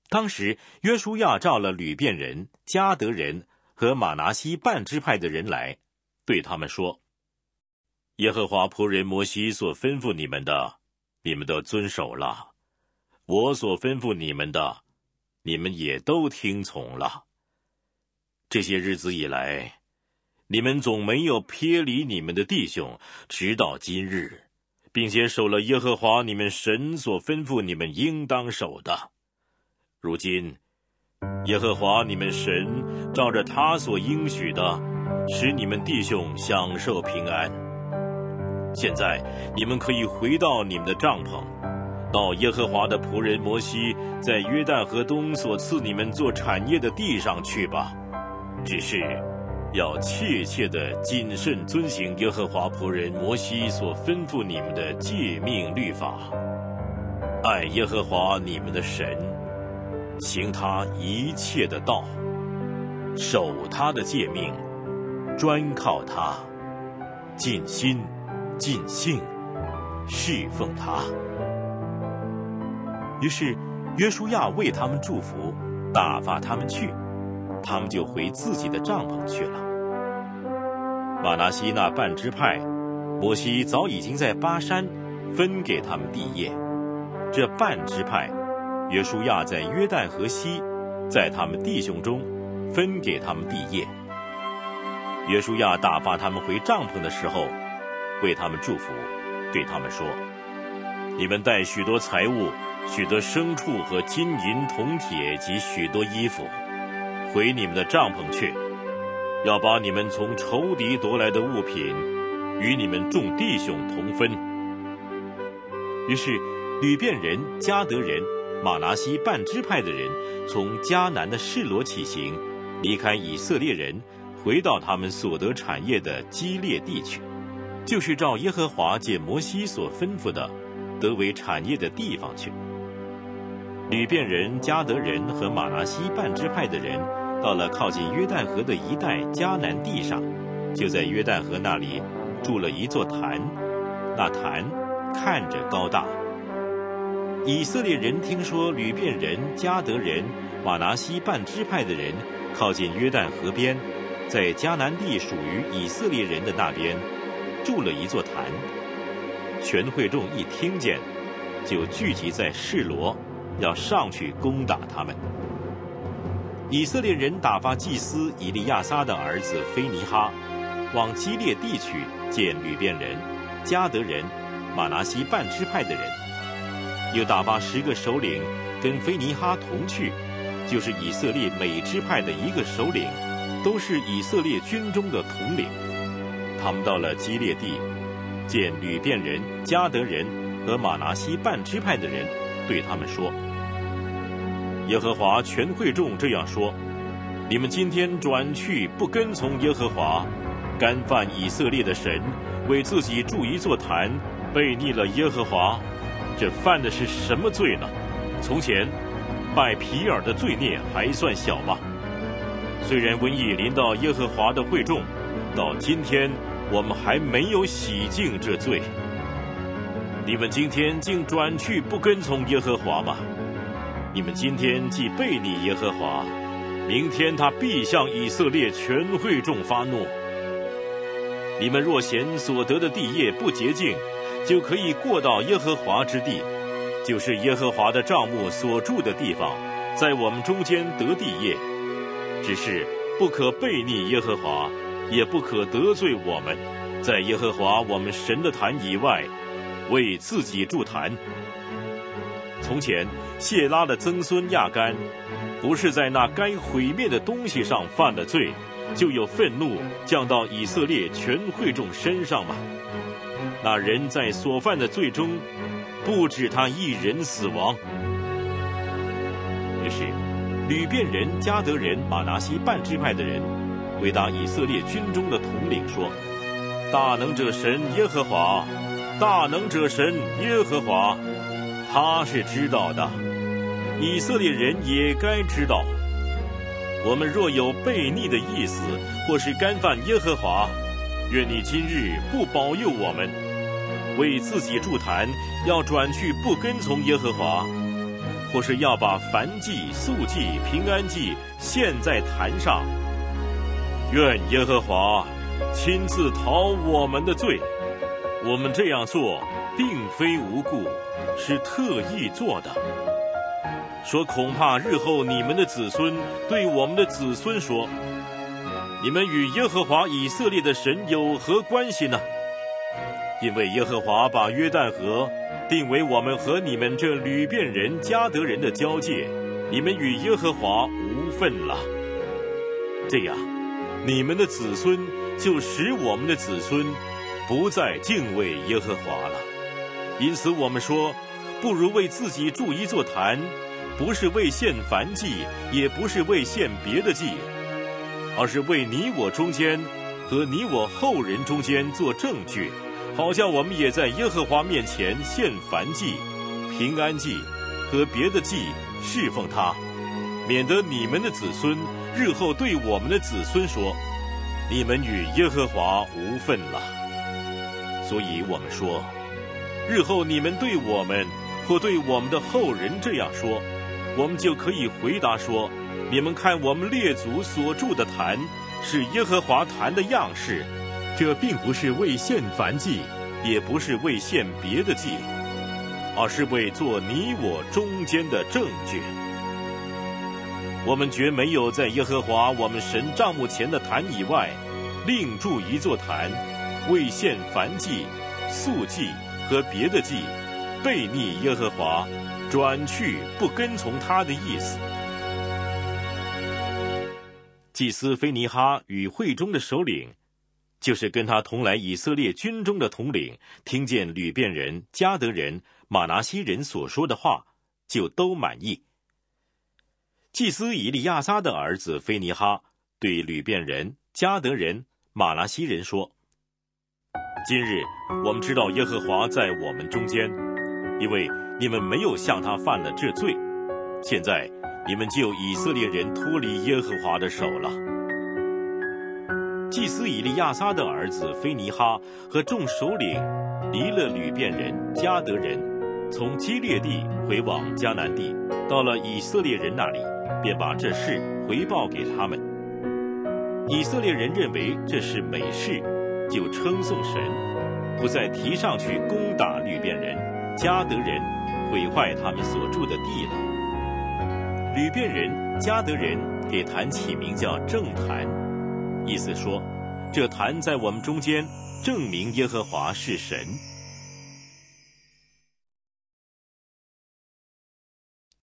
当时约书亚召了吕遍人、迦得人和玛拿西半支派的人来，对他们说：耶和华仆人摩西所吩咐你们的，你们都遵守了；我所吩咐你们的，你们也都听从了。这些日子以来，你们总没有撇离你们的弟兄，直到今日，并且守了耶和华你们神所吩咐你们应当守的。如今，耶和华你们神照着他所应许的，使你们弟兄享受平安。现在你们可以回到你们的帐篷，到耶和华的仆人摩西在约旦河东所赐你们做产业的地上去吧。只是要切切的谨慎遵行耶和华仆人摩西所吩咐你们的诫命律法，爱耶和华你们的神，行他一切的道，守他的诫命，专靠他，尽心尽性侍奉他。于是约书亚为他们祝福，打发他们去，他们就回自己的帐篷去了。玛拿西那半支派，摩西早已经在巴山分给他们地业。这半支派，约书亚在约旦河西，在他们弟兄中分给他们地业。约书亚打发他们回帐篷的时候，为他们祝福，对他们说：你们带许多财物，许多牲畜和金银铜铁及许多衣服，回你们的帐篷去，要把你们从仇敌夺来的物品与你们众弟兄同分。于是吕遍人、迦得人、玛拿西半支派的人从迦南的示罗起行，离开以色列人，回到他们所得产业的基列地去，就是照耶和华借摩西所吩咐的得为产业的地方去。吕遍人、迦得人和玛拿西半支派的人到了靠近约旦河的一带迦南地上，就在约旦河那里筑了一座坛，那坛看着高大。以色列人听说吕遍人、迦得人、玛拿西半支派的人靠近约旦河边，在迦南地属于以色列人的那边筑了一座坛，全会众一听见，就聚集在示罗，要上去攻打他们。以色列人打发祭司以利亚撒的儿子非尼哈往基列地去见吕遍人、迦得人、玛拿西半支派的人，又打发10个首领跟非尼哈同去，就是以色列每支派的一个首领，都是以色列军中的统领。他们到了基列地，见吕遍人、迦得人和玛拿西半支派的人，对他们说：耶和华全会众这样说，你们今天转去不跟从耶和华，干犯以色列的神，为自己筑一座坛，悖逆了耶和华，这犯的是什么罪呢？从前拜皮尔的罪孽还算小吗？虽然瘟疫临到耶和华的会众，到今天我们还没有洗净这罪。你们今天竟转去不跟从耶和华吗？你们今天既悖逆耶和华，明天他必向以色列全会众发怒。你们若嫌所得的地业不洁净，就可以过到耶和华之地，就是耶和华的帐幕所住的地方，在我们中间得地业。只是不可悖逆耶和华，也不可得罪我们，在耶和华我们神的坛以外为自己筑坛。从前谢拉的曾孙亚干，不是在那该毁灭的东西上犯了罪，就有愤怒降到以色列全会众身上吗？那人在所犯的罪中，不止他一人死亡。于是吕遍人、迦得人、玛拿西半支派的人回答以色列军中的统领说：大能者神耶和华，大能者神耶和华，他是知道的，以色列人也该知道。我们若有悖逆的意思，或是干犯耶和华，愿你今日不保佑我们，为自己筑坛，要转去不跟从耶和华， 或是要把燔祭、素祭、平安祭献在坛上。愿耶和华亲自讨我们的罪。我们这样做并非无故，是特意做的。说恐怕日后你们的子孙对我们的子孙说，你们与耶和华以色列的神有何关系呢？因为耶和华把约旦河定为我们和你们这吕遍人、迦得人的交界，你们与耶和华无分了。这样，你们的子孙就使我们的子孙不再敬畏耶和华了。因此我们说，不如为自己筑一座坛，不是为献燔祭，也不是为献别的祭，而是为你我中间和你我后人中间做证据，好叫我们也在耶和华面前献燔祭、平安祭和别的祭侍奉他，免得你们的子孙日后对我们的子孙说，你们与耶和华无分了。所以我们说，日后你们对我们或对我们的后人这样说，我们就可以回答说，你们看我们列祖所筑的坛是耶和华坛的样式，这并不是为献燔祭，也不是为献别的祭，而是为做你我中间的证据。我们绝没有在耶和华我们神帐幕前的坛以外另筑一座坛，为献燔祭、素祭和别的祭，悖逆耶和华，转去不跟从他的意思。祭司非尼哈与会中的首领，就是跟他同来以色列军中的统领，听见吕遍人、迦得人、玛拿西人所说的话，就都满意。祭司以利亚撒的儿子非尼哈对吕遍人、迦得人、玛拿西人说，今日我们知道耶和华在我们中间，因为你们没有向他犯了这罪，现在你们就以色列人脱离耶和华的手了。祭司以利亚撒的儿子非尼哈和众首领离了吕遍人、迦得人，从基列地回往迦南地，到了以色列人那里，便把这事回报给他们。以色列人认为这是美事，就称颂神，不再提上去攻打吕遍人、迦得人，毁坏他们所住的地了。吕遍人、迦得人给坛起名叫正坛，意思说，这坛在我们中间，证明耶和华是神。